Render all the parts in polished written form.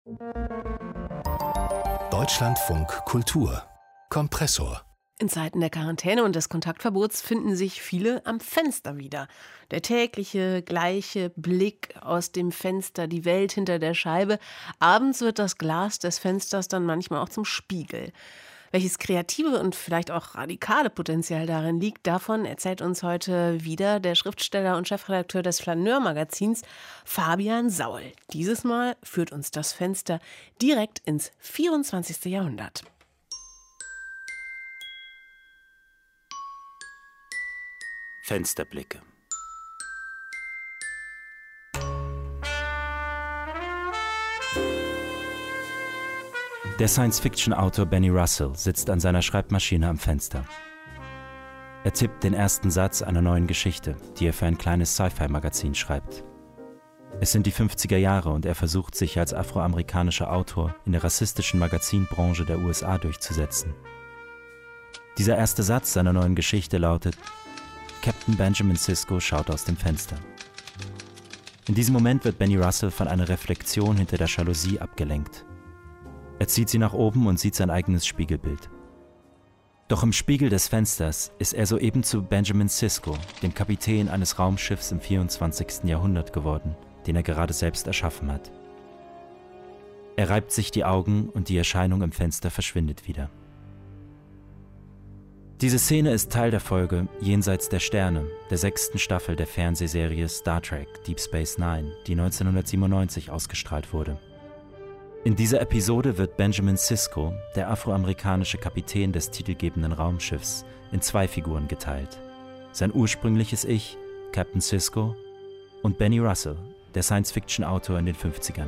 Deutschlandfunk Kultur Kompressor. In Zeiten der Quarantäne und des Kontaktverbots finden sich viele am Fenster wieder. Der tägliche, gleiche Blick aus dem Fenster, die Welt hinter der Scheibe. Abends wird das Glas des Fensters dann manchmal auch zum Spiegel. Welches kreative und vielleicht auch radikale Potenzial darin liegt, davon erzählt uns heute wieder der Schriftsteller und Chefredakteur des Flaneur-Magazins Fabian Saul. Dieses Mal führt uns das Fenster direkt ins 24. Jahrhundert. Fensterblicke. Der Science-Fiction-Autor Benny Russell sitzt an seiner Schreibmaschine am Fenster. Er tippt den ersten Satz einer neuen Geschichte, die er für ein kleines Sci-Fi-Magazin schreibt. Es sind die 50er Jahre und er versucht, sich als afroamerikanischer Autor in der rassistischen Magazinbranche der USA durchzusetzen. Dieser erste Satz seiner neuen Geschichte lautet: Captain Benjamin Sisko schaut aus dem Fenster. In diesem Moment wird Benny Russell von einer Reflexion hinter der Jalousie abgelenkt. Er zieht sie nach oben und sieht sein eigenes Spiegelbild. Doch im Spiegel des Fensters ist er soeben zu Benjamin Sisko, dem Kapitän eines Raumschiffs im 24. Jahrhundert geworden, den er gerade selbst erschaffen hat. Er reibt sich die Augen und die Erscheinung im Fenster verschwindet wieder. Diese Szene ist Teil der Folge Jenseits der Sterne, der 6. Staffel der Fernsehserie Star Trek Deep Space Nine, die 1997 ausgestrahlt wurde. In dieser Episode wird Benjamin Sisko, der afroamerikanische Kapitän des titelgebenden Raumschiffs, in zwei Figuren geteilt. Sein ursprüngliches Ich, Captain Sisko, und Benny Russell, der Science-Fiction-Autor in den 50ern.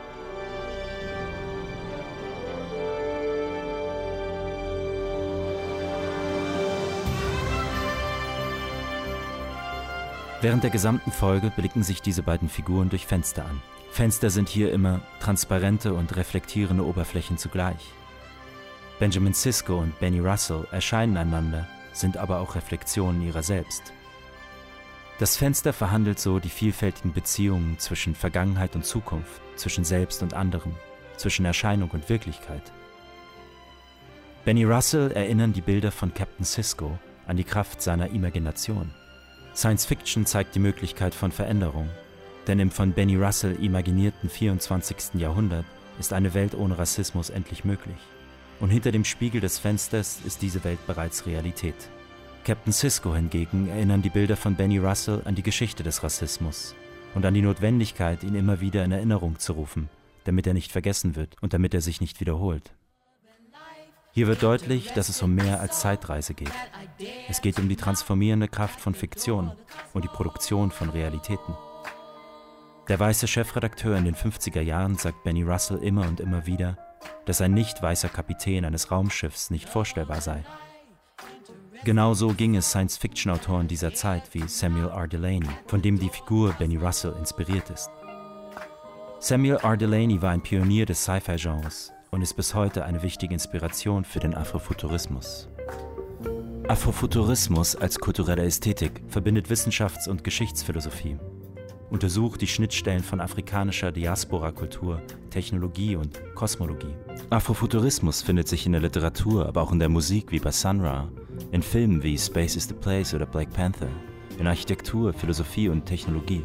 Während der gesamten Folge blicken sich diese beiden Figuren durch Fenster an. Fenster sind hier immer transparente und reflektierende Oberflächen zugleich. Benjamin Sisko und Benny Russell erscheinen einander, sind aber auch Reflexionen ihrer selbst. Das Fenster verhandelt so die vielfältigen Beziehungen zwischen Vergangenheit und Zukunft, zwischen Selbst und anderem, zwischen Erscheinung und Wirklichkeit. Benny Russell erinnern die Bilder von Captain Sisko an die Kraft seiner Imagination. Science Fiction zeigt die Möglichkeit von Veränderung, denn im von Benny Russell imaginierten 24. Jahrhundert ist eine Welt ohne Rassismus endlich möglich. Und hinter dem Spiegel des Fensters ist diese Welt bereits Realität. Captain Sisko hingegen erinnern die Bilder von Benny Russell an die Geschichte des Rassismus und an die Notwendigkeit, ihn immer wieder in Erinnerung zu rufen, damit er nicht vergessen wird und damit er sich nicht wiederholt. Hier wird deutlich, dass es um mehr als Zeitreise geht. Es geht um die transformierende Kraft von Fiktion und die Produktion von Realitäten. Der weiße Chefredakteur in den 50er Jahren sagt Benny Russell immer und immer wieder, dass ein nicht weißer Kapitän eines Raumschiffs nicht vorstellbar sei. Genauso ging es Science-Fiction-Autoren dieser Zeit wie Samuel R. Delany, von dem die Figur Benny Russell inspiriert ist. Samuel R. Delany war ein Pionier des Sci-Fi-Genres und ist bis heute eine wichtige Inspiration für den Afrofuturismus. Afrofuturismus als kulturelle Ästhetik verbindet Wissenschafts- und Geschichtsphilosophie, untersucht die Schnittstellen von afrikanischer Diaspora-Kultur, Technologie und Kosmologie. Afrofuturismus findet sich in der Literatur, aber auch in der Musik wie bei Sun Ra, in Filmen wie Space is the Place oder Black Panther, in Architektur, Philosophie und Technologie.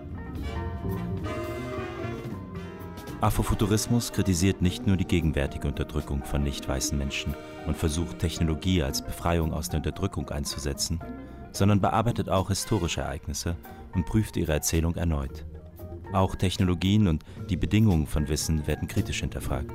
Afrofuturismus kritisiert nicht nur die gegenwärtige Unterdrückung von nicht-weißen Menschen und versucht, Technologie als Befreiung aus der Unterdrückung einzusetzen, sondern bearbeitet auch historische Ereignisse und prüft ihre Erzählung erneut. Auch Technologien und die Bedingungen von Wissen werden kritisch hinterfragt.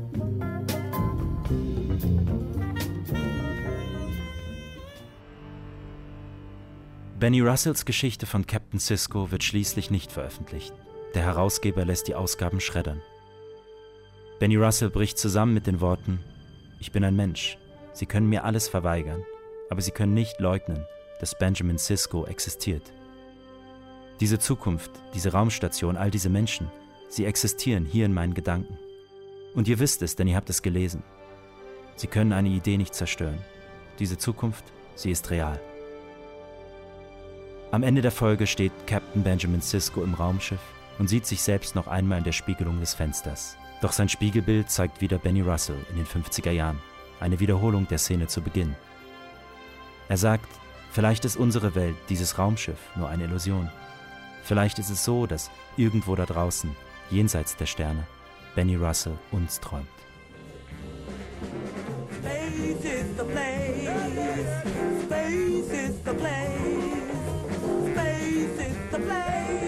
Benny Russells Geschichte von Captain Sisko wird schließlich nicht veröffentlicht. Der Herausgeber lässt die Ausgaben schreddern. Benny Russell bricht zusammen mit den Worten: Ich bin ein Mensch. Sie können mir alles verweigern, aber Sie können nicht leugnen, dass Benjamin Sisko existiert. Diese Zukunft, diese Raumstation, all diese Menschen, sie existieren hier in meinen Gedanken. Und ihr wisst es, denn ihr habt es gelesen. Sie können eine Idee nicht zerstören. Diese Zukunft, sie ist real. Am Ende der Folge steht Captain Benjamin Sisko im Raumschiff und sieht sich selbst noch einmal in der Spiegelung des Fensters. Doch sein Spiegelbild zeigt wieder Benny Russell in den 50er Jahren, eine Wiederholung der Szene zu Beginn. Er sagt, vielleicht ist unsere Welt, dieses Raumschiff, nur eine Illusion. Vielleicht ist es so, dass irgendwo da draußen, jenseits der Sterne, Benny Russell uns träumt. Space is the place. Space is the place. Space is the place.